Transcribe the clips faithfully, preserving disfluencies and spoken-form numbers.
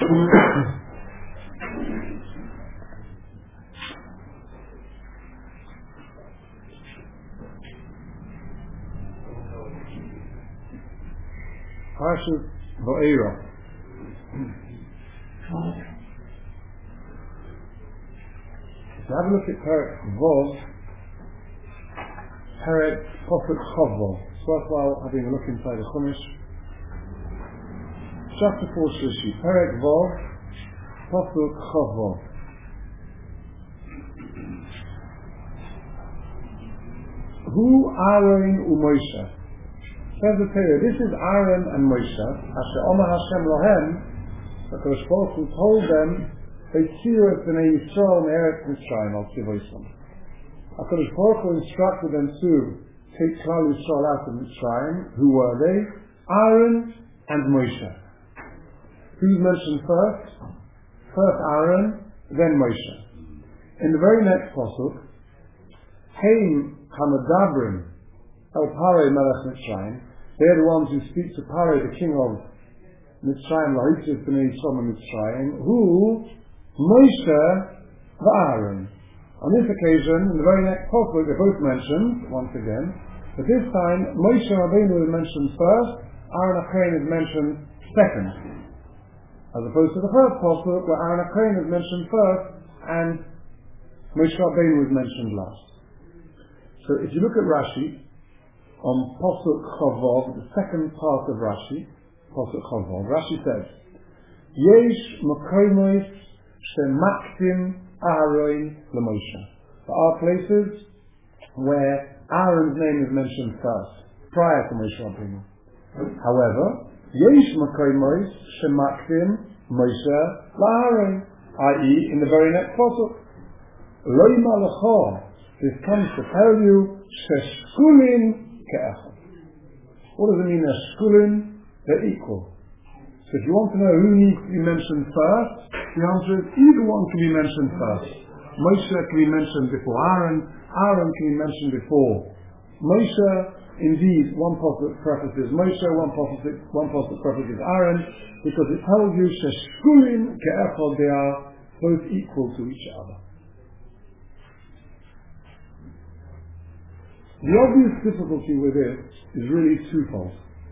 Parshas Va'era. So have a look at Perek Vov, Perek Pasuk Chavva. It's worthwhile having a look inside the Chumash. Chapter four Shlishi, Perek Vov, Pasuk Chavva. Hu Aaron u'Moshe. Says the Torah, this is Aaron and Moshe, Asher Omer Hashem Lohem, the Kodesh Baruch Hu told them, Veitzir et b'nei Yisrael me'eretz Mitzrayim al tzivoisam. The Kodesh Baruch Hu instructed them to take Klal Yisrael out of Mitzrayim. Who were they? Aaron and Moshe. Who's mentioned first? First Aaron, then Moshe. In the very next pasuk, Haim Hamadabrim El Parei Melech Mitzrayim. They're the ones who speak to Parei, the king of Mitzrayim, Lahitzis b'nei Yisrael Mitzrayim, who Moshe v'Aaron. On this occasion, in the very next pasuk, they're both mentioned once again, but this time Moshe Rabbeinu is mentioned first, Aaron HaKohen is mentioned second, as opposed to the first pasuk where Aaron HaKohen is mentioned first and Moshe Rabbeinu is mentioned last. So if you look at Rashi, on Pasuk Chavov, the second part of Rashi, Pasuk Chavov, Rashi says, Yesh Makoimos Shemaktim Aaron LeMoshe. There are places where Aaron's name is mentioned first, prior to Moshe Rabbeinu. However, Yesh Makoimos Shemaktim Moshe LaAaron, that is, in the very next Pasuk. Loima Lecho, this comes to tell you, Sheshkulin What does it mean, they're shkulin? They're equal. So if you want to know who needs to be mentioned first, the answer is either one can be mentioned first. Moshe can be mentioned before Aaron, Aaron can be mentioned before Moshe. Indeed, one pasuk prefaces Moshe, one pasuk one pasuk prefaces Aaron, because it tells you sheshkulin ke'echad, they are both equal to each other. The obvious difficulty with it is really twofold.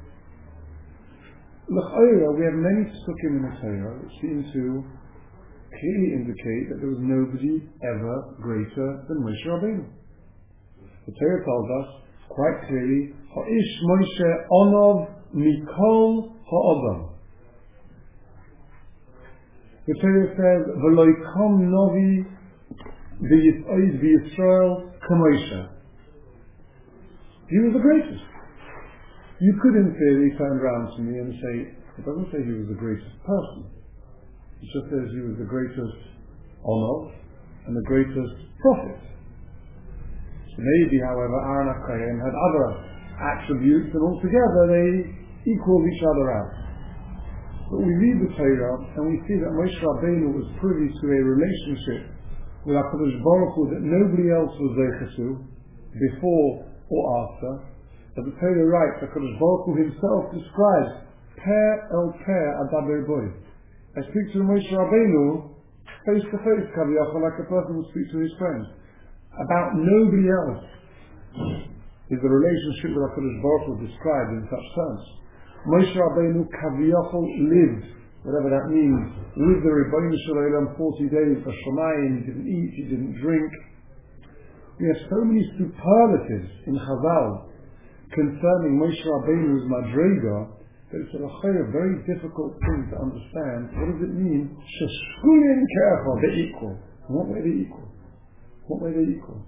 L'chayra, we have many psukim in the Torah which seem to clearly indicate that there was nobody ever greater than Moshe Rabbeinu. The Torah tells us quite clearly, Ha'ish Moshe onov mikol ha'odam. The Torah says, V'loi kom novi v'Yisrael k'Moshe. He was the greatest. You could in theory turn around to me and say, it doesn't say he was the greatest person. It just says he was the greatest honor and the greatest prophet. So maybe, however, Aaron HaKohen had other attributes and altogether they equal each other out. But we read the Torah and we see that Moshe Rabbeinu was privy to a relationship with HaKadosh Baruch Hu that nobody else was there to before or after. As the Torah writes, HaKadosh Baruch Hu himself describes Per el Per Adaber Boy. I speak to Moshe Rabbeinu face to face, Kaviyachal, like a person would speak to his friend. About nobody else is the relationship with HaKadosh Baruch Hu described in such terms. Moshe Rabbeinu Kaviyachal lived, whatever that means, with the Rebbeinu Shalom forty days for Shemayim. He didn't eat, he didn't drink. We have so many superlatives in Chazal concerning Moshe Rabbeinu's Madrega that it's a very difficult thing to understand. What does it mean? Sheshkulin ke'echad, they're equal. In what way are they equal? What way are they equal?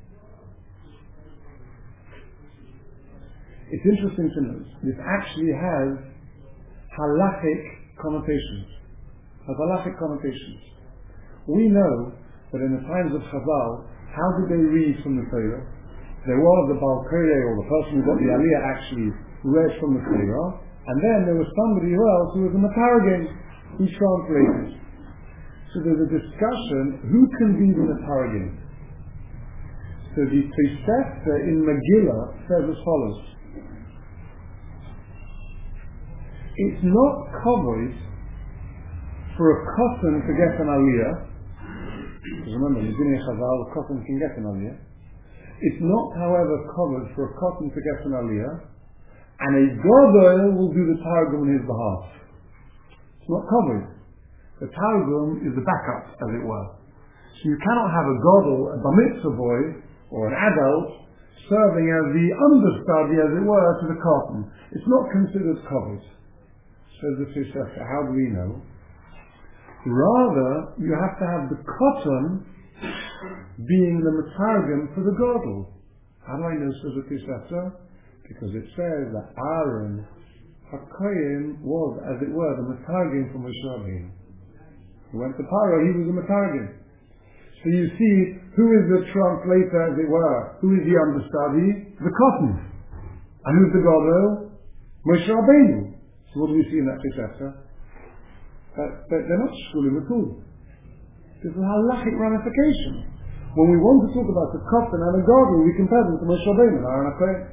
It's interesting to note, this actually has halachic connotations. Has halachic connotations. We know that in the times of Chazal, how did they read from the Torah? There was the Baal Koreh, or the person who got the Aliyah actually read from the Torah, and then there was somebody else who was a Matargim, who translated. So there's a discussion, who can be the Matargim? So the Tosefta in Megillah says as follows. It's not covered for a cotton to get an aliyah, because remember, in Dinei Chazal, a cotton can get an aliyah. It's not, however, covered for a cotton to get an aliyah, and a Gadol will do the Targum on his behalf. It's not covered. The Targum is the backup, as it were. So you cannot have a Gadol, a bar mitzvah boy, or an adult, serving as the understudy, as it were, to the cotton. It's not considered covered. Says the Tosefta. How do we know? Rather, you have to have the cotton being the Matargum for the Gadol. How do I know, says the Tosefta? Because it says that Aaron HaKohen was, as it were, the Matargum for Moshe Rabbeinu. He went to Paro, he was the Matargum. So you see, who is the translator, as it were? Who is the understudy? The cotton. And who's the Gadol? Moshe Rabbeinu. So what do we see in that Tosefta? That, that they're not shkulim at all. This is a halachic ramification. When we want to talk about the cotton and the Gadol, we compare them to Moshe Rabbeinu and Aaron HaKohen.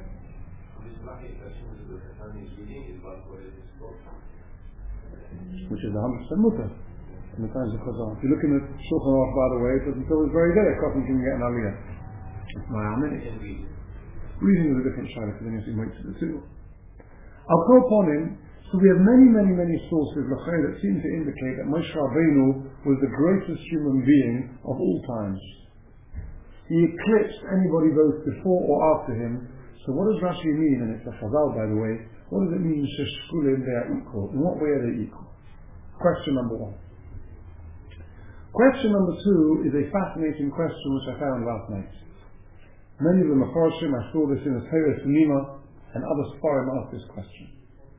Which is one hundred percent mutter in the times of Chazal. If you look in the Shulchan Aruch, by the way, it doesn't tell this very day a cotton can get an aliyah. It's my amen. Reading is a different shayla, because then you see weight to the two. I'll go upon him. So we have many, many, many sources that seem to indicate that Moshe Rabbeinu was the greatest human being of all times. He eclipsed anybody both before or after him. So what does Rashi mean? And it's a Chazal, by the way. What does it mean, Sheshkulim, they are equal? In what way are they equal? Question number one. Question number two is a fascinating question which I found last night. Many of the Mefarshim, I saw this in the Torah Sunima, and other Sfarim asked this question.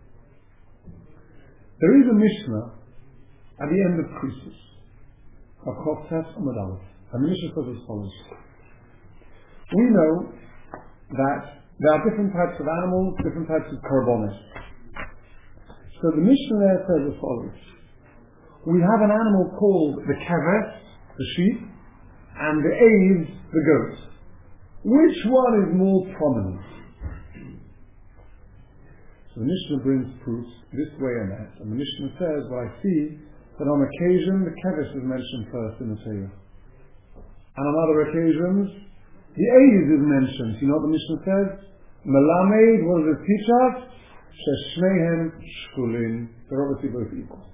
There is a Mishnah at the end of Krisus, of Choftes Amud Aleph, and the Mishnah says as follows. We know that there are different types of animals, different types of korbanos. So the Mishnah there says as follows. We have an animal called the keves, the sheep, and the aves, the goat. Which one is more prominent? So the Mishnah brings proofs this way and that. And the Mishnah says, well, I see that on occasion the keves is mentioned first in the Torah. And on other occasions, the aves is mentioned. You know what the Mishnah says? Melamed, what does it teach us? Sheshnehem shkulin. They're obviously both equal.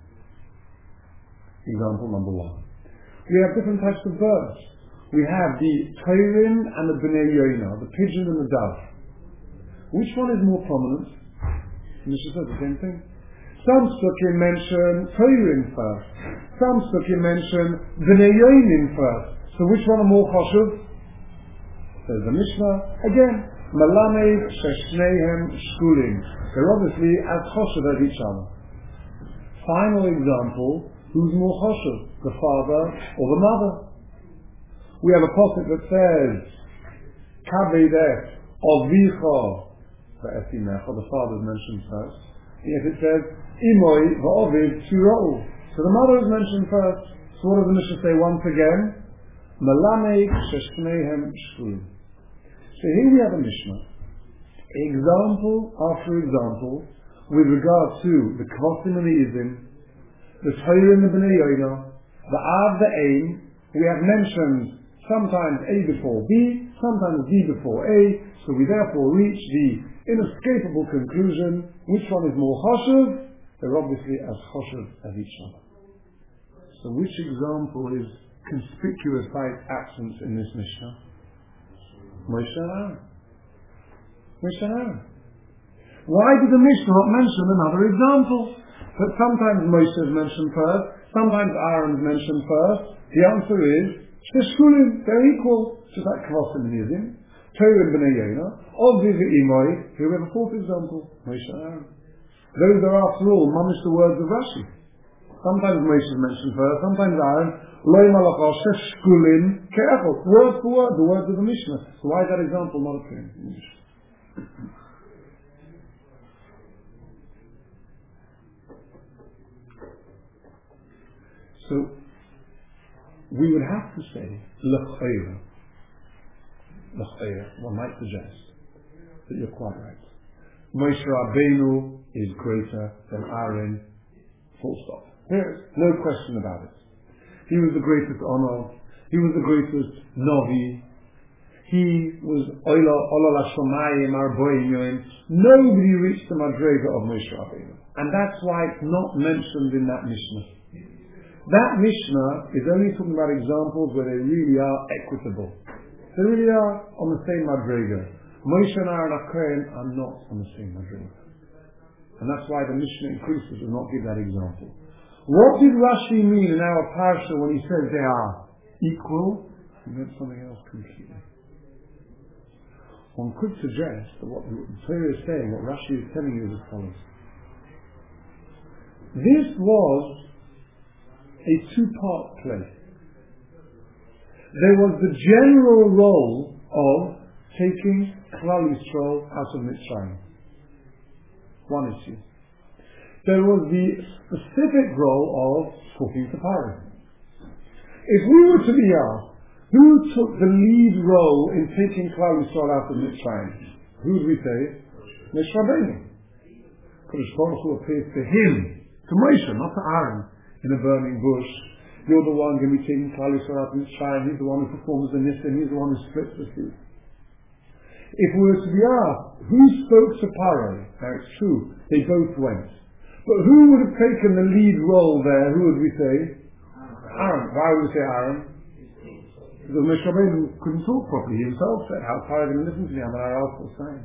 Example number one. We have different types of birds. We have the Taurin and the Bnei Yonah, the pigeon and the dove. Which one is more prominent? And this says the same thing. Some Sukkim mention Taurin first. Some Sukkim mention Bnei Yonah first. So which one are more chashuv? Says the Mishnah. Again, Malamed Sheshnehem Shkulim. They're obviously as chashuv as each other. Final example. Who's more chashuv, the father or the mother? We have a pasuk that says, Kavedech Avicha Ve'etimecha, the father is mentioned first. If it says, Imoi Va'ovid Tira'u, so the mother is mentioned first. So what does the Mishnah say once again? Malamed Sheshnehem Shkulim. So here we have a Mishnah, example after example, with regard to the Kvasim and the Izim, the Torah and the Bnei Yonah, the Av, the Ain. We have mentioned sometimes A before B, sometimes B before A, so we therefore reach the inescapable conclusion, which one is more chashuv? They're obviously as chashuv as each other. So which example is conspicuous by its absence in this Mishnah? Moshe and Aaron. Moshe and Aaron. Why did the Mishnah not mention another example? But sometimes Moshe is mentioned first, sometimes Aaron is mentioned first. The answer is, Sheshkulim, they're equal, just like Kvasim and Yizim, Torah and Bnei Yonah, Oviv Imoi. Here we have a fourth example, Moshe and Aaron. Those are after all, mamish the words of Rashi. Sometimes Moshe is mentioned first, sometimes Aaron, Loi Malacha Sheshkulim, Ke'echot, word for word, the words of the Mishnah. So why is that example not appearing in the Mishnah? So, we would have to say, l'chayra, l'chayra, one might suggest that you're quite right. Moshe Rabbeinu is greater than Aaron, full stop. No question about it. He was the greatest honor. He was the greatest Novi. He was Oila Ola Lashomayim Arboim. Nobody reached the Madrega of Moshe Rabbeinu. And that's why it's not mentioned in that Mishnah. That Mishnah is only talking about examples where they really are equitable. They really are on the same Madrega. Moshe and Aaron HaKohen are not on the same Madrega. And that's why the Mishnah increases will not give that example. What did Rashi mean in our parsha when he says they are equal? He meant something else completely. One could suggest that what the Torah is saying, what Rashi is telling you is as follows. This was a two-part play. There was the general role of taking Klal Yisrael out of Mitzrayim. One issue. There was the specific role of talking to Paro. If we were to be asked, who took the lead role in taking Klal Yisrael out of Mitzrayim? Who would we say? Moshe Rabbeinu. Kodesh Baruch Hu appears to him, to Moshe, not to Aaron, in a burning bush. You're the one going to be taking Klal Yisrael out of Mitzrayim. He's the one who performs the Nisim. He's the one who splits the sea. If we were to be asked, who spoke to Paro? Now it's true, they both went. But who would have taken the lead role there? Who would we say? Aaron. Why would we say Aaron? Because Moshe Rabbeinu couldn't talk properly. He himself said, how far are you going to listen to me? I'm an Aral saying.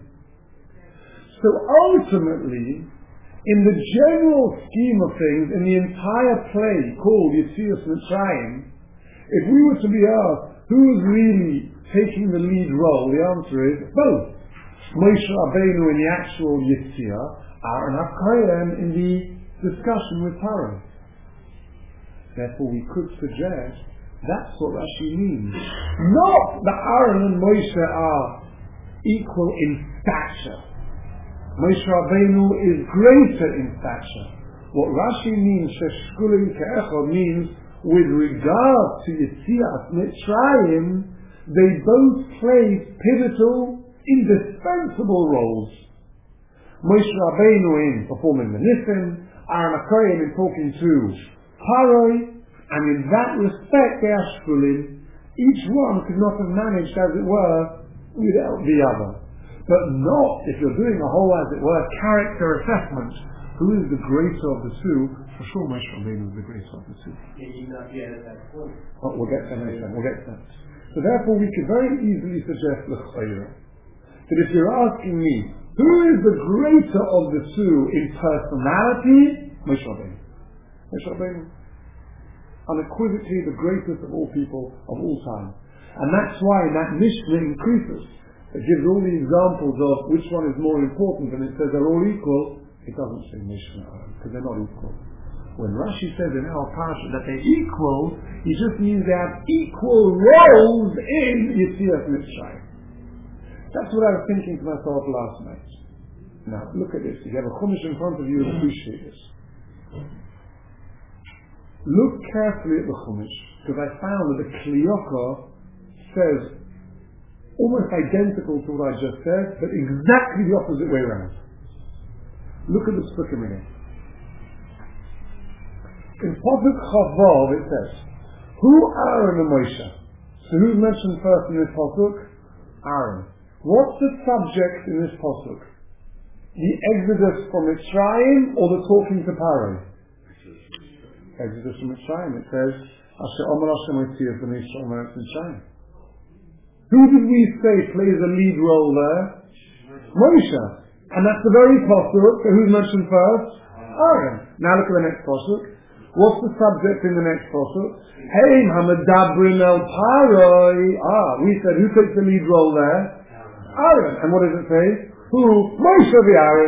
So ultimately, in the general scheme of things, in the entire play called Yetzias Mitzrayim, if we were to be asked, who is really taking the lead role? The answer is both. Moshe Rabbeinu in the actual Yetzirah, Aaron HaKohen in the discussion with Paro. Therefore we could suggest that's what Rashi means. Not that Aaron and Moshe are equal in stature. Moshe Rabbeinu is greater in stature. What Rashi means, Sheshkulim Ke'echad, means with regard to Yetzias Mitzrayim, they both play pivotal, indispensable roles. Moshe Rabbeinu in performing the Nisim, Aaron HaKohen in talking to Paro, and in that respect they are shkulim. Each one could not have managed, as it were, without the other. But not if you're doing a whole, as it were, character assessment. Who is the greater of the two? For sure Moshe Rabbeinu is the greater of the two. Oh, we'll get to that next time. We'll get to that. So therefore we could very easily suggest l'chayra that if you're asking me, who is the greater of the two in personality? Moshe Rabbeinu. Moshe Rabbeinu. Unequivocally the greatest of all people of all time. And that's why in that Mishnah increases. It gives all the examples of which one is more important, and it says they're all equal. It doesn't say Mishnah, because they're not equal. When Rashi says in our parsha that they're equal, he just means they have equal roles in Yetzias Mitzrayim. That's what I was thinking to myself last night. Now, look at this. If you have a Chumash in front of you, you'll appreciate this. Look carefully at the Chumash, because I found that the Kliyokah says almost identical to what I just said, but exactly the opposite way around. Look at the Sukkim in it. In Pasuk Chavav it says, who Aaron and Moshe? So who's mentioned first in this Pasuk? Aaron. What's the subject in this Pasuk? The exodus from Mitzrayim or the talking to Paro? Exodus from Mitzrayim. It says, Asher Omer Hashem Yetzias B'nei Yisrael Meretz Mitzrayim. Who did we say plays a lead role there? Moshe. And that's the very pasuk. So who's mentioned first? Aaron. Now look at the next pasuk. What's the subject in the next pasuk? Hey, Hamadabrin El Paroi. Ah, we said who takes the lead role there? Aaron. And what does it say? Who? Moshe the Aaron.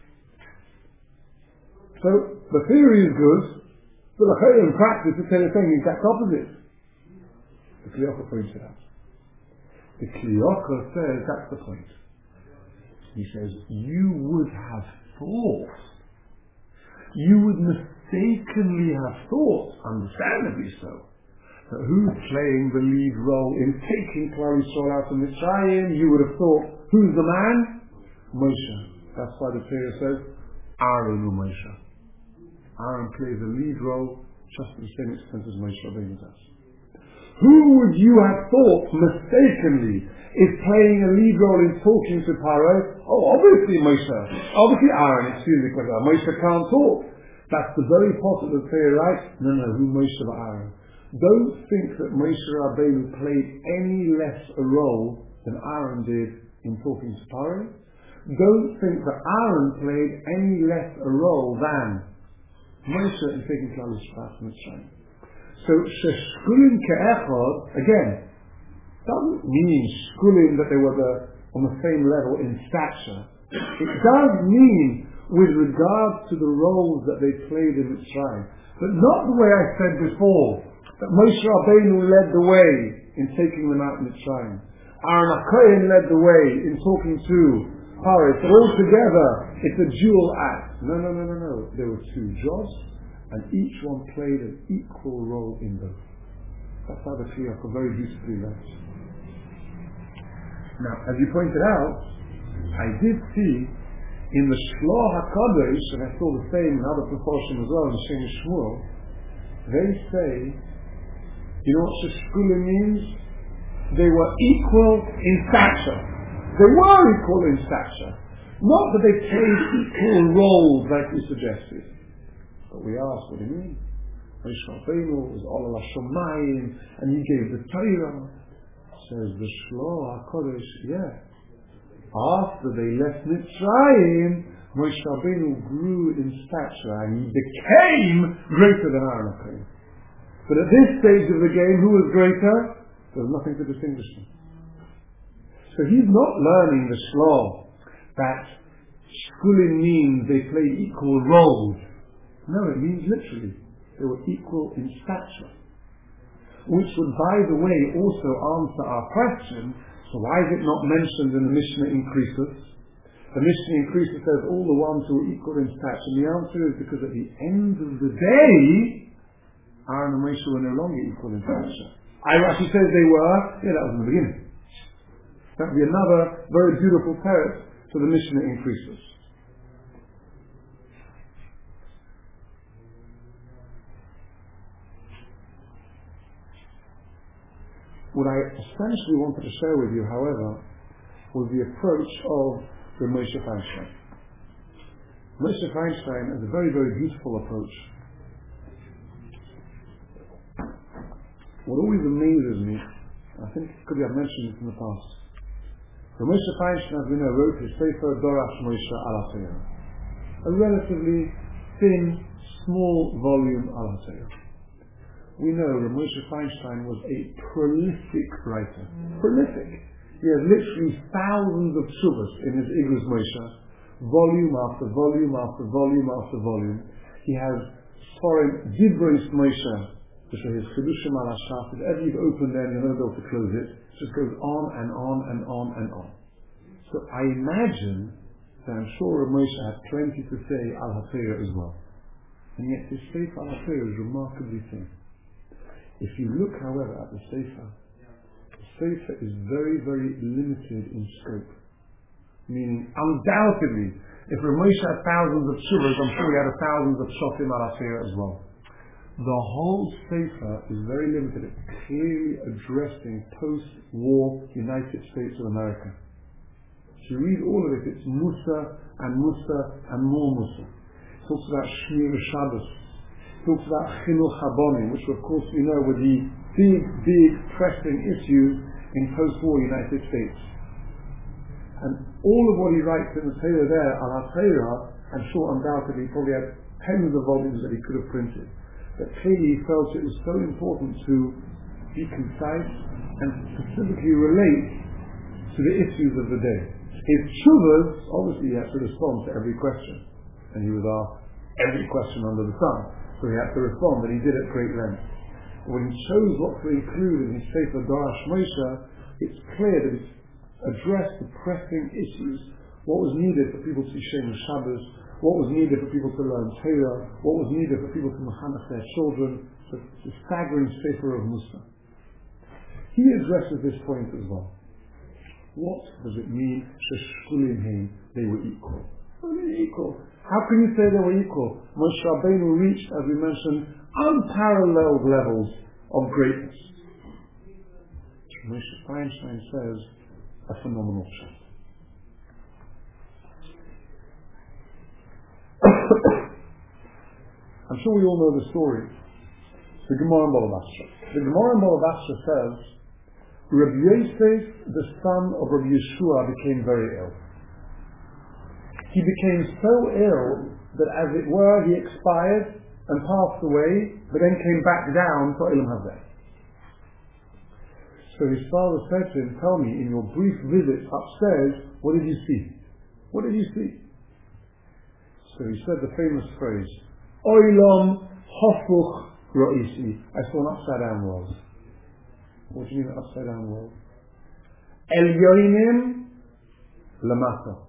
So the theory is good, but in practice it's saying the exact opposite. The Kliyokah points it out. The Kliyokah says that's the point. He says, you would have thought, you would mistakenly have thought, understandably so, that who's playing the lead role in taking Klal Yisrael out of Mitzrayim? You would have thought, who's the man? Moshe. That's why the Torah says, Aaron or Moshe. Aaron plays a lead role just to the same extent as Moshe Rabbeinu does. Who would you have thought mistakenly is playing a lead role in talking to Paro? Oh, obviously Moshe. Obviously Aaron, excuse me, because Moshe can't talk. That's the very possible say, right? No, no, who Moshe or Aaron? Don't think that Moshe Rabbeinu played any less a role than Aaron did in talking to Paro. Don't think that Aaron played any less a role than Moshe in taking Klal Yisrael from Mitzrayim. So, sheshkulim ke'echad, again, doesn't mean shkulim that they were the, on the same level in stature. It does mean with regard to the roles that they played in Mitzrayim. But not the way I said before, that Moshe Rabbeinu led the way in taking them out in Mitzrayim. Aaron HaKohen led the way in talking to Paro. But altogether, it's a dual act. No, no, no, no, no. There were two jobs, and each one played an equal role in both. That's how the Shliach very beautifully writes. Now, as you pointed out, I did see in the Shloah HaKadosh, and I saw the same in other proportion as well in Shem Shmuel, they say, you know what Sheshkulim means? They were equal in stature. They were equal in stature. Not that they played equal roles like you suggested. But we ask, what do you mean? Moshe Rabbeinu was all Allah Shomayim, and he gave the Torah. Says the Shloah HaKadosh, yeah. After they left Mitzrayim, Moshe Rabbeinu grew in stature and he became greater than Aaron HaKohen. But at this stage of the game, who was greater? There was nothing to distinguish them. So he's not learning the Shloah that Shkulim means they play equal roles. No, it means literally they were equal in stature. Which would, by the way, also answer our question, so why is it not mentioned in the Mishnah in Krisus? The Mishnah in Krisus says all the ones who are equal in stature. And the answer is because at the end of the day, Aaron and Moshe were no longer equal in stature. I actually says they were, yeah, that was in the beginning. That would be another very beautiful teretz to the Mishnah in Krisus. What I essentially wanted to share with you, however, was the approach of the Moshe Feinstein. Moshe Feinstein has a very, very beautiful approach. What always amazes me, I think it could be I've mentioned this in the past, the Moshe Feinstein, as we know, wrote his Sefer Dorash Moshe Al HaTorah, a relatively thin, small volume Al HaTorah. We know that Moshe Feinstein was a prolific writer. Prolific. He has literally thousands of tshuvas in his Igros Moshe, volume after volume after volume after volume. He has foreign Dibros Moshe, which are his Chidushim al Hashaf. If ever you've opened them, you're not able to close it. It just goes on and on and on and on. So I imagine that I'm sure Moshe had plenty to say Al HaTorah as well. And yet his Sefer Al HaTorah is remarkably thin. If you look, however, at the Sefer, the Sefer is very, very limited in scope. Meaning, undoubtedly, if Ramosha had thousands of shuvas, I'm sure he had thousands of shofim al HaTorah as well. The whole Sefer is very limited. It's clearly addressing post-war United States of America. So you read all of it, it's Musa and Musa and more Musa. It talks about Shmir Shabbos. Talks about Chinuch Habonim, which of course we know were the big, big pressing issues in post-war United States. And all of what he writes in the Torah there, Al HaTorah, I'm sure undoubtedly he probably had tens of volumes that he could have printed. But clearly he felt it was so important to be concise and specifically relate to the issues of the day. His tshuvas, obviously he had to respond to every question. And he was asked every question under the sun. So he had to respond, but he did at great length. But when he chose what to include in his Sefer Dorash Moshe, it's clear that it's addressed the pressing issues. What was needed for people to Shem Shabbos, what was needed for people to learn Torah, what was needed for people to Mechanech their children. So it's a staggering Sefer of Musa. He addresses this point as well. What does it mean? Sheshkulim heim, they were equal. Well, they're equal. How can you say they were equal? Moshe Rabbeinu reached, as we mentioned, unparalleled levels of greatness. Moshe Feinstein says, a phenomenal shot. I'm sure we all know the story. The Gemara in Baba Basra. The Gemara in Baba Basra says, Rabbi Yosef, the son of Rabbi Yeshua, became very ill. He became so ill that, as it were, he expired and passed away, but then came back down to Olam Hazeh. So his father said to him, tell me, in your brief visit upstairs, what did you see? What did you see? So he said the famous phrase, Olam Hofuch Ro'isi. I saw an upside down world. What do you mean an upside down world? Elyonim Lamata.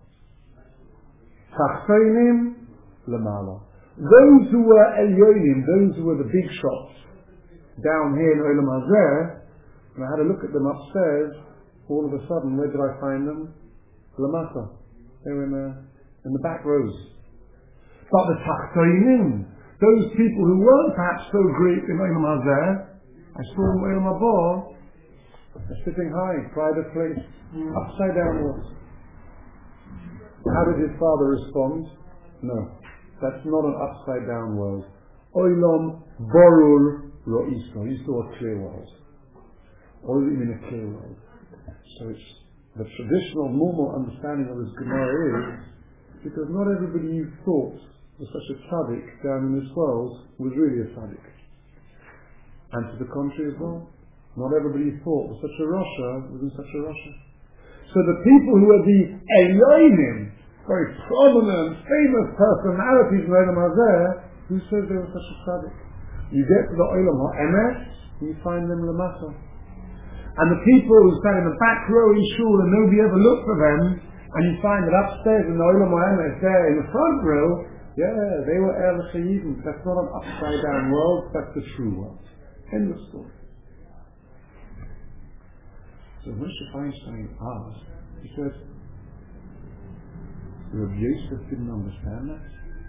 Tachtonim Lamala. Those who were Elyonim, those who were the big shots down here in Olam Hazeh, when I had a look at them upstairs, all of a sudden, where did I find them? Lamata. They were in the, in the back rows. But the Tachtonim, those people who weren't perhaps so great in Olam Hazeh, I saw them in Olam Haba, they're sitting high, private place, upside downwards. How did his father respond? No, that's not an upside down world. Olam Borur Ro'iso. He saw a clear world. What does it mean, a clear world? So it's the traditional, normal understanding of this Gemara is because not everybody you thought was such a tzaddik down in this world was really a tzaddik. And to the contrary as well. Not everybody you thought was such a Rasha was such a Rasha. So the people who are the Elyonim, very prominent, famous personalities in Olam Hazeh, who said they were such a tzaddik? You get to the Olam HaEmes, you find them Lamata. And the people who stand in the back row in shul and nobody ever looked for them, and you find that upstairs in the Olam HaEmes, there in the front row, yeah, they were El Shayidim. That's not an upside down world, that's the true world. End of story. So Moshe Feinstein asked, he said, Rabbi Yosef didn't understand that?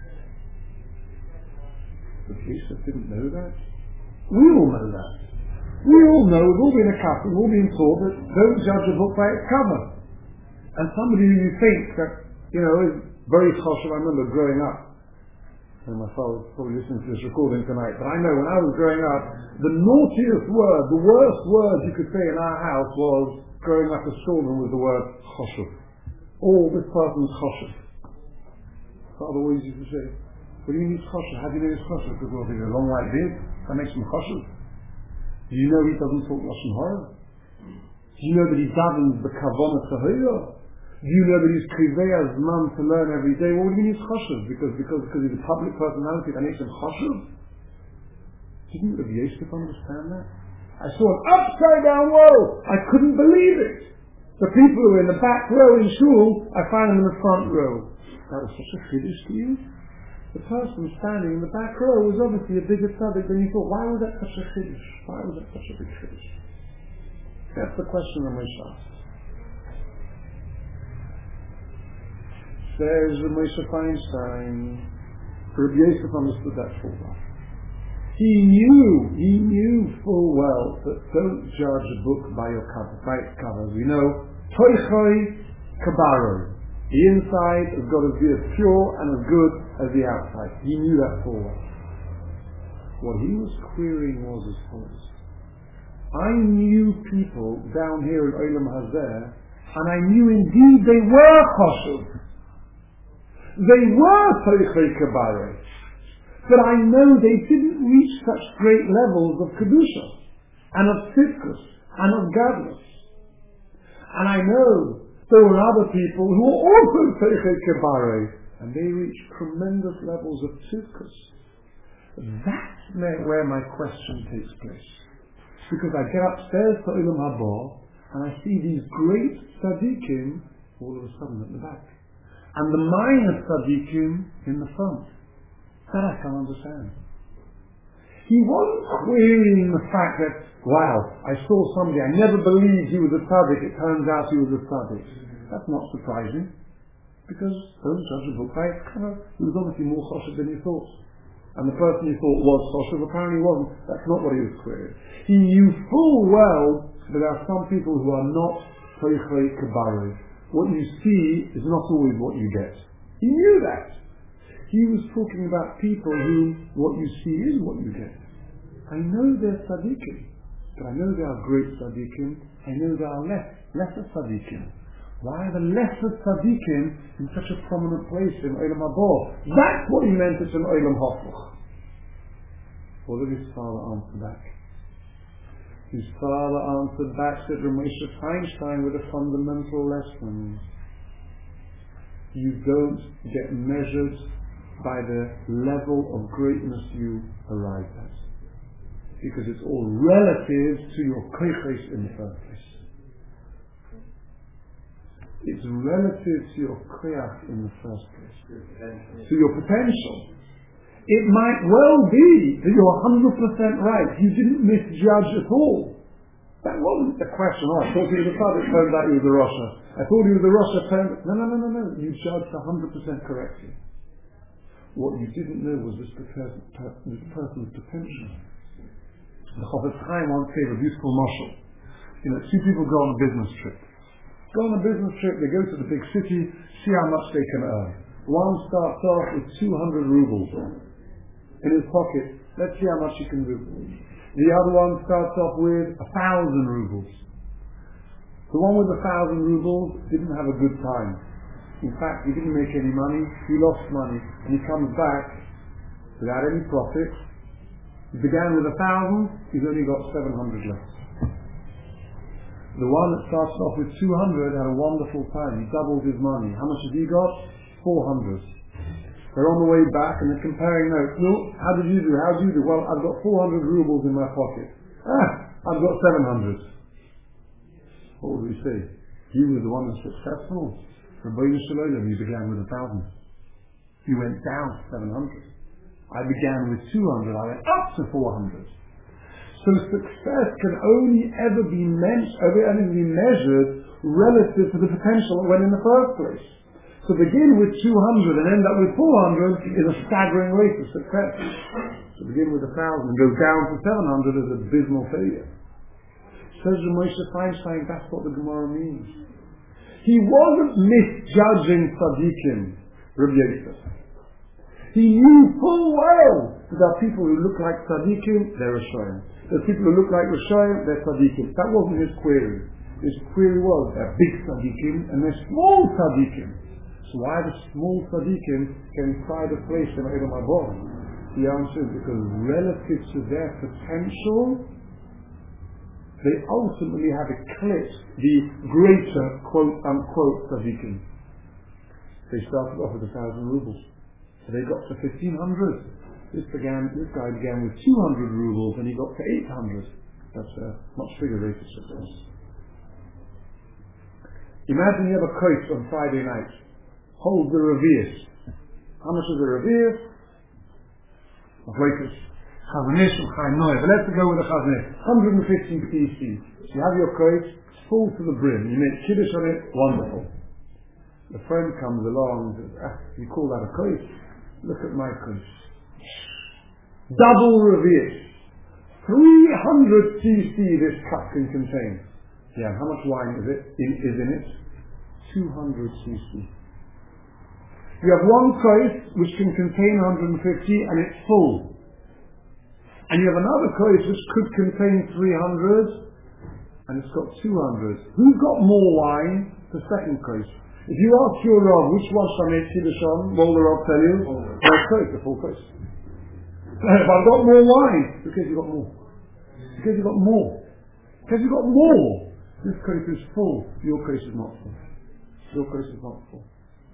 Rabbi Yosef didn't know that? We all know that. We all know, we've all been accustomed, we've all been taught that don't judge a book by its cover. And somebody who you think that, you know, is very choshev. I remember growing up, and my father was probably listening to this recording tonight, but I know when I was growing up, the naughtiest word, the worst word you could say in our house was, growing up as children, was the word choshev. Oh, this person's choshev. Father always used to say, what do you mean choshev? How do you know he's choshev? Because well, he's a long white beard, that makes him choshev. Do you know he doesn't talk Lashon Hara? Do you know that he davens the kavanah tahira? Do you know that he's kriveya's man to learn every day? Well, what do you mean he's choshev? Because, because, because he's a public personality that makes him choshev? Didn't Rabbi Yosef understand that? I saw an upside down world. I couldn't believe it. The people who were in the back row in shul, I found them in the front row. That was such a chiddush to you? The person standing in the back row was obviously a bigger tzaddik than you thought. Why was that such a chiddush? Why was that such a big chiddush? That's the question that Moshe asked. Says Moshe Feinstein, Rabbi Yosef understood that full well. He knew, he knew full well that don't judge a book by your cover, by its cover. We know, Toichoi Kabaro. The inside has got to be as pure and as good as the outside. He knew that full well. What he was querying was as follows. I knew people down here in Olam Hazeh, and I knew indeed they were choshev. They were Toichoi Kabaro. But I know they didn't reach such great levels of Kedusha, and of Tzidkus, and of Gadlus. And I know there were other people who were also Toichoi Kabaro, and they reached tremendous levels of Tzidkus. That's where my question takes place. Because I get upstairs to Olam Haba, and I see these great tzaddikim all of a sudden at the back. And the minor tzaddikim in the front. That I can't understand. He wasn't querying the fact that, wow, I saw somebody, I never believed he was a tzaddik, it turns out he was a tzaddik. That's not surprising. Because don't judge a book by its cover. He was obviously more choshev than you thought. And the person you thought was choshev apparently wasn't. That's not what he was querying. He knew full well that there are some people who are not toichrei kabaru. What you see is not always what you get. He knew that. He was talking about people who what you see is what you get. I know they're tzaddikim, but I know they are great tzaddikim. I know there are less, lesser tzaddikim. Why are the lesser tzaddikim in such a prominent place in Olam Haba? That's what he meant it's an Olam Hafuch. What did his father answer back? His father answered back, said Ramesha Feinstein, with a fundamental lesson. You don't get measured by the level of greatness you arrive at. Because it's all relative to your koiches in the first place. It's relative to your koyach in the first place. To your potential. It might well be that you're one hundred percent right. You didn't misjudge at all. That wasn't the question. Oh, I thought he was a father, it turned out he was a Rasha. I thought he was a Rasha, turned No, no, no, no, no. You judged one hundred percent correctly. What you didn't know was this, person, this person's potential. The Chofetz Chaim once gave a beautiful mashal. You know, two people go on a business trip. Go on a business trip, they go to the big city, see how much they can earn. One starts off with two hundred rubles in his pocket. Let's see how much he can do. The other one starts off with a thousand rubles. The one with a thousand rubles didn't have a good time. In fact, he didn't make any money, he lost money, and he comes back without any profit. He began with a thousand, he's only got seven hundred left. The one that started off with two hundred had a wonderful time. He doubled his money. How much has he got? four hundred. They're on the way back and they're comparing notes. No, how did you do? How did you do? Well, I've got four hundred rubles in my pocket. Ah, I've got seven hundred. What would we say? You were the one that's successful. Rabbeinu Shalom, you began with a thousand. You went down to seven hundred. I began with two hundred. I went up to four hundred. So success can only ever be, men- ever be measured relative to the potential that went in the first place. So begin with two hundred and end up with four hundred is a staggering rate of success. So begin with one thousand and go down to seven hundred is a abysmal failure. Says Moshe Feinstein, that's what the Gemara means. He wasn't misjudging tzaddikim, Rabbi Yosef. He knew full well that there are people who look like tzaddikim, they're Rishoyim. There are people who look like Rishoyim, they're tzaddikim. That wasn't his query. His query was, they're big tzaddikim and they're small tzaddikim. So why the small tzaddikim can find a place in Olam Haba? The answer is because relative to their potential, they ultimately have eclipsed the greater quote-unquote tzaddikim. They started off with a thousand rubles. So they got to fifteen hundred. This began. This guy began with two hundred rubles, and he got to eight hundred. That's a much bigger rate of success. Imagine you have a coach on Friday night. Hold the revius. How much is the revius? A focus. Chazanish and Chaim Noah. But let's go with the Chazanish. one hundred fifty cc. So you have your coach, it's full to the brim. You make kiddush on it. Wonderful. The friend comes along and says, ah, you call that a coach? Look at my coach. Double revius. three hundred cc this cup can contain. Yeah, how much wine is it? In, is in it? two hundred cc. You have one coach which can contain one hundred fifty and it's full. And you have another coach which could contain three hundred and it's got two hundred. Who's got more wine? The second coach. If you ask your Rav, which one shall I make Kiddush on? What will the Rav tell you? My coach, the full coach. If I've got more wine, because you've got more. Because you've got more. Because you've got more. This coach is full. Your coach is not full. Your coach is not full.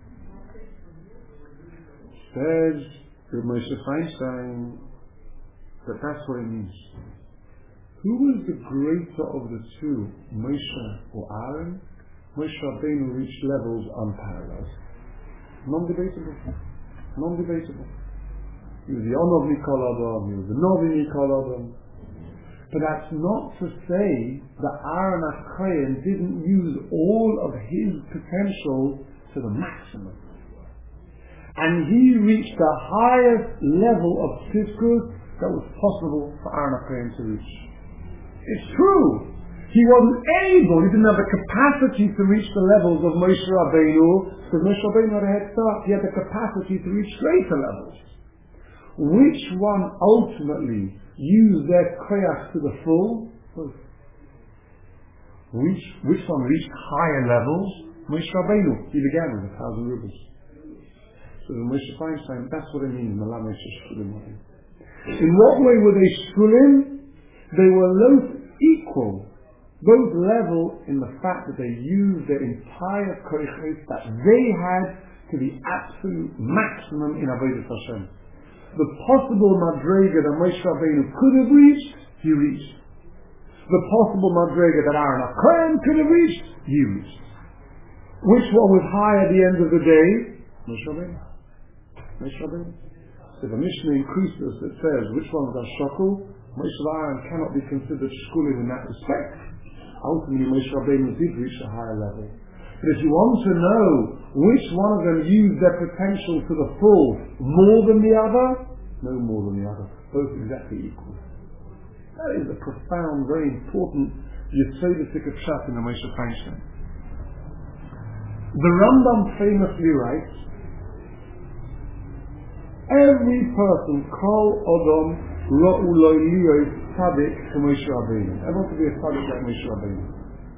Says Moshe Feinstein that that's what it means. Who was the greater of the two, Moshe or Aaron? Moshe Rabbeinu reached levels unparalleled. Non-debatable. Non-debatable. He was the Onov Mikol Adam, he was the Novi Mikol Adam. But that's not to say that Aaron HaKohen didn't use all of his potential to to the maximum. And he reached the highest level of tzidkus that was possible for Aaron HaKohen to reach. It's true. He wasn't able, he didn't have the capacity to reach the levels of Moshe Rabbeinu, because Moshe Rabbeinu had a head start. He had the capacity to reach greater levels. Which one ultimately used their koyach to the full? Which, which one reached higher levels? Moshe Rabbeinu. He began with a thousand rubles. So the Moshe Feinstein, that's what it means, Malamesh Shkulim. In what way were they Shkulim? They were both equal, both level in the fact that they used their entire koyach that they had to the absolute maximum in Avodas Hashem. The possible madrega that Moshe Rabbeinu could have reached, he reached. The possible madrega that Aaron HaKohen could have reached, he reached. Which one was high at the end of the day? Moshe Rabbeinu. Moshe Rabbeinu. So the Mishnah increases, it says, which ones are shokul? Moshe and Aaron cannot be considered shkulim in that respect. Ultimately, Moshe Rabbeinu did reach a higher level. But if you want to know which one of them used their potential to the full more than the other, no more than the other. Both exactly equal. That is a profound, very important Yesodistic Pshat in the Moshe Feinstein. The Rambam famously writes, every person, Kol Odom, Ra'u Lo Liyos Tzadik to Moshe Rabbeinu. I want to be a Tzadik like Moshe Rabbeinu.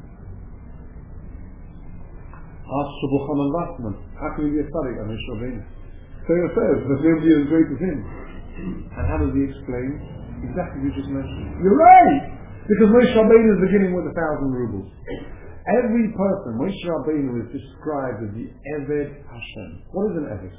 Ask Shabbat Vassman, how can he be a Tzadik like Moshe Rabbeinu? So he says, there's nobody as great as him. And how does he explain? Exactly what you just mentioned. You're right! Because Moshe Rabbeinu is beginning with a thousand rubles. Every person, Moshe Rabbeinu is described as the Eved Hashem. What is an Eved?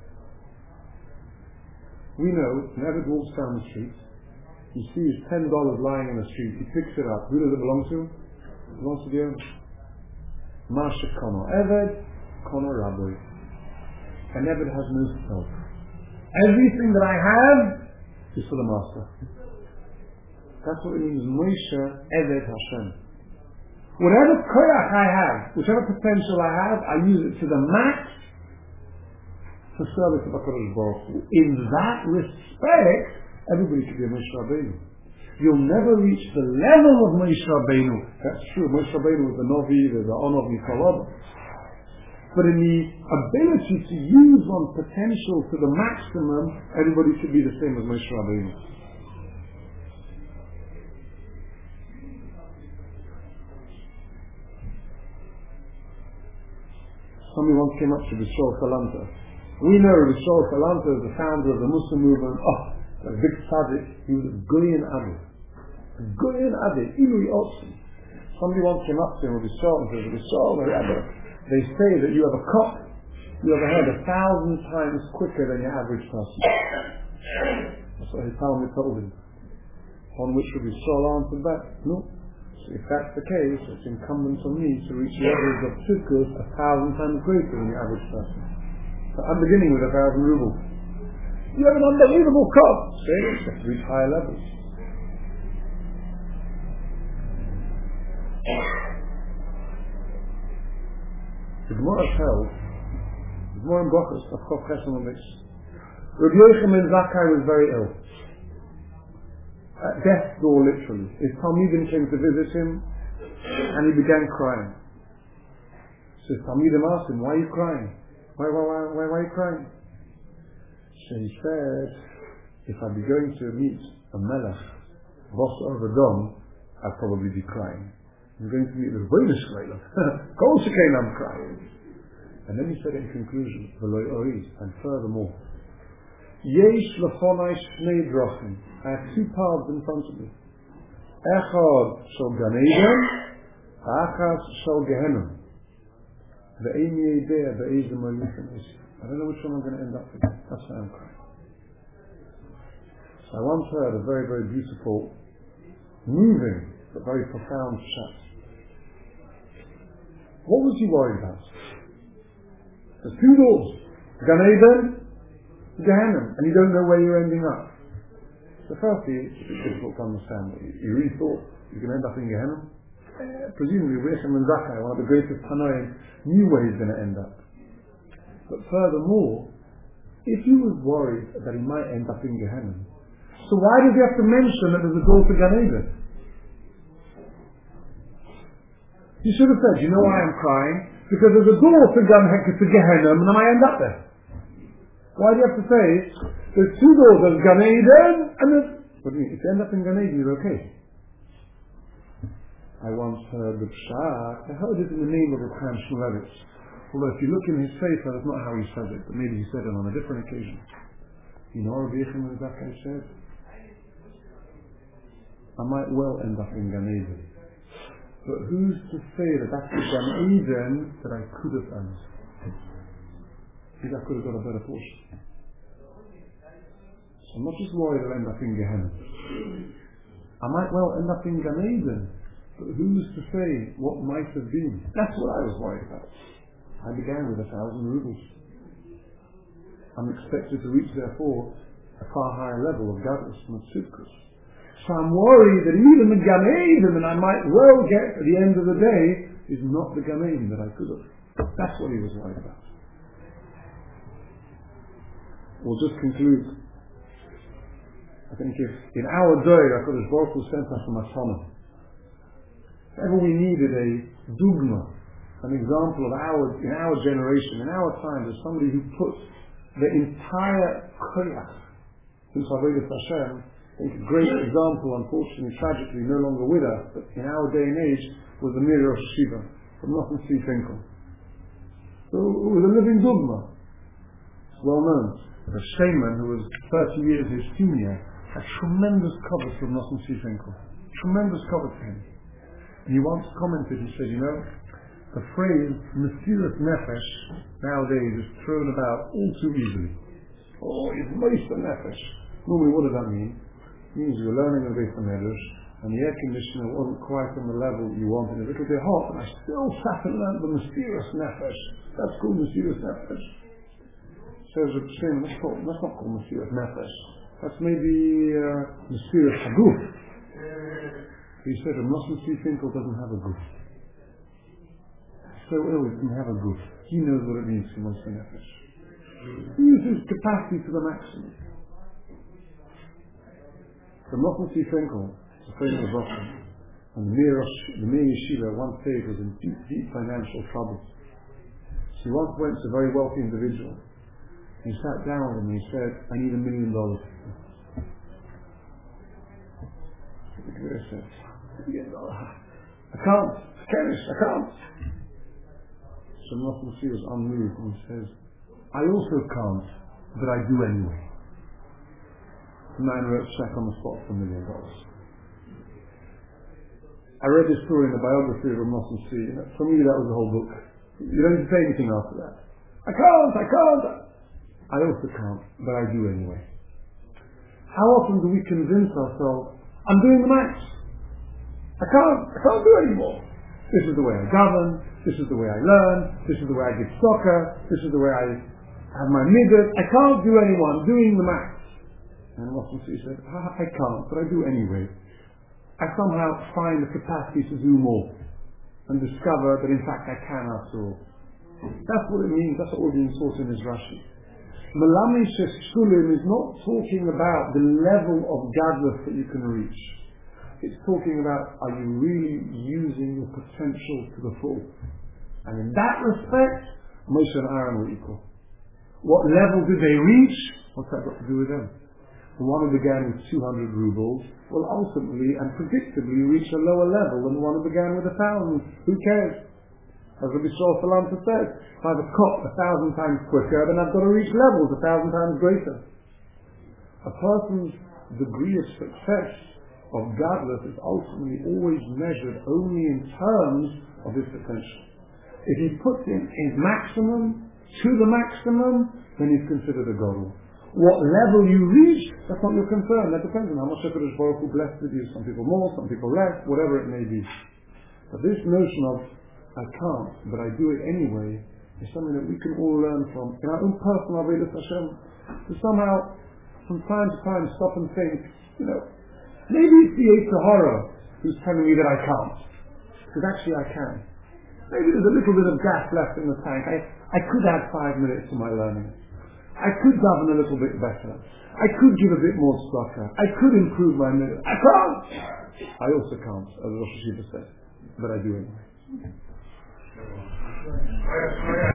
We know, an Eved walks down the street, he sees ten dollars lying in the street, he picks it up. Who does it belong to? It belongs to the owner. Masha Kono Eved, Kono Rabbi. An Eved has no self. Everything that I have is for the master. That's what it means, Moshe Eved Hashem. Whatever koyach I have, whichever potential I have, I use it to the max for service of HaKadosh Baruch Hu. In that respect, everybody should be a Moshe Rabbeinu. You'll never reach the level of Moshe Rabbeinu. That's true. Moshe Rabbeinu was the Novi, the Onov Nikolov. But in the ability to use one's potential to the maximum, everybody should be the same as Moshe Rabbeinu. Somebody once came up to Rishol Kalanta. We know Rishol Kalanta is the founder of the Muslim movement. Oh, a big tzaddik. He was a Goyen Adid. A Goyen Adid. Ilui Otsi. Somebody once came up to him with Rishol and said, Rishol, they say that you have a cup, you have a head a thousand times quicker than your average person. That's what his Talmud told him. On which Rishol answered back, no. So if that's the case, it's incumbent on me to reach the levels of tzidkus a thousand times greater than the average person. So I'm beginning with a thousand rubles. You have an unbelievable cup. See, you have to reach higher levels. The Gemara tells, the Gemara in Brachos of Chof Chesed on this. Rabbi Yochanan Zakkai was very ill. At death's door, literally. His Talmidim came to visit him, and he began crying. So his Talmidim asked him, why are you crying? Why, why, why, why, why are you crying? So he said, if I'd be going to meet a Melech, boss of a dom, I'd probably be crying. I'm going to meet the Rebbeinu Shleilim. Kol Shekain, I'm crying. And then he said in conclusion, V'loi Orid, and furthermore, Yesh lefonai shnei drachim. I have two paths in front of me. Echad shel Gan Eden, Achad shel Gehenna. Ve'ein yedeh be'ezem ha'yifim is. I don't know which one I'm going to end up with. That's why I'm crying. So I once heard a very, very beautiful, moving, but very profound chat. What was he worried about? There's two doors. Gan Eden, Gehenna, and you don't know where you're ending up. So firstly, it's a bit difficult to understand. You really thought you can end up in Gehenna? Eh, presumably, Rechem and Zakkai, one of the greatest Tanoim, knew where he's going to end up. But furthermore, if he was worried that he might end up in Gehenna, so why does he have to mention that there's a door to Gan Eden? He should have said, you know why I'm crying? Because there's a door to Gan to Gehenna and I might end up there. Why do you have to say, there's two doors, there's Gan Eden and there's... What do you mean? If you end up in Gan Eden, you're okay. I once heard the Pshat, I heard it in the name of the Chaim Shmulevitz. Although if you look in his Sefer, that's not how he said it, but maybe he said it on a different occasion. You know Rabbi Yechim Zakkai said? I might well end up in Gan Eden. But who's to say that that's the Gan Eden that I could have earned? Maybe I could have got a better portion. So I'm not just worried I'll end up in Gehenna. I might well end up in Gan Eden. But who's to say what might have been? That's what I was worried about. I began with a thousand rubles. I'm expected to reach, therefore, a far higher level of gadlus and of tzidkus. So I'm worried that even the Gan Eden that I might well get at the end of the day is not the Gan Eden that I could have. That's what he was worried about. We'll just conclude. I think if in our day, HaKadosh Baruch Hu sent us a matana. If ever we needed a dugma, an example of our, in our generation, in our time, as somebody who put the entire koyach into Avodas Hashem, I think a great example, unfortunately, tragically, no longer with us, but in our day and age, was the Mir Rosh Yeshiva from Nosson Tzvi Finkel. So it was a living dugma. It's well known. The Shayman, who was thirty years his senior, had tremendous cover from Nosson Tzvi Finkel. Tremendous cover to him. And he once commented, he said, you know, the phrase Mesiras Nefesh nowadays is thrown about all too easily. Oh, it's Mesiras Nefesh. Normally, what does that mean? It means you're learning a bit from Medrash, and the air conditioner wasn't quite on the level you wanted. It was a little bit hot, and I still sat and learned the Mesiras Nefesh. That's called Mesiras Nefesh. Says Reb Shimon, that's, that's not called Mesiras Nefesh. That's maybe uh, Mesiras Haguf. He said, a Nosson Tzvi Finkel doesn't have a goof. So ill, he doesn't have a goof. He knows what it means to Moshe Nefesh. He uses capacity to the maximum. The Nosson Tzvi Finkel, the famous Rosh, and the Mir Yeshiva at one stage was in deep, deep financial trouble. So he once went to a very wealthy individual. He sat down with him and he said, I need a million dollars. The Gemara says, I can't, I can't, I can't. So Nosson Tzvi was unmoved and he says, I also can't, but I do anyway. The man wrote check on the spot for a million dollars. I read this story in the biography of Nosson Tzvi. You know, for me that was the whole book. You don't need to say anything after that. I can't, I can't. I also can't, but I do anyway. How often do we convince ourselves, I'm doing the max. I can't, I can't do anymore. This is the way I govern, this is the way I learn, this is the way I give soccer, this is the way I have my midah. I can't do anymore, I'm doing the max. And Nosson Tzvi said, I can't, but I do anyway. I somehow find the capacity to do more and discover that in fact I can after all. That's what it means, that's what we're being taught in his Rashi. Melami Sheshulim is not talking about the level of gadlus that you can reach. It's talking about, are you really using your potential to the full? And in that respect, Moshe and Aaron were equal. What level did they reach? What's that got to do with them? The one who began with two hundred rubles will ultimately and predictably reach a lower level than the one who began with a thousand. Who cares? As Rabbi Shaul Salanter said, if I've caught a thousand times quicker, then I've got to reach levels a thousand times greater. A person's degree of success of gadlus is ultimately always measured only in terms of his potential. If he puts in his maximum to the maximum, then he's considered a gadol. What level you reach, that's not your concern. That depends on how much HaKadosh Baruch Hu blessed with you. Some people more, some people less, whatever it may be. But this notion of I can't, but I do it anyway, is something that we can all learn from in our own personal Avodas Hashem. To somehow, from time to time, stop and think, you know, maybe it's the Yetzer Hara who's telling me that I can't, because actually I can. Maybe there's a little bit of gas left in the tank. I, I could add five minutes to my learning. I could daven a little bit better. I could give a bit more tzedakah. I could improve my middle. I can't! I also can't, as Rosh Hashiva said. But I do anyway.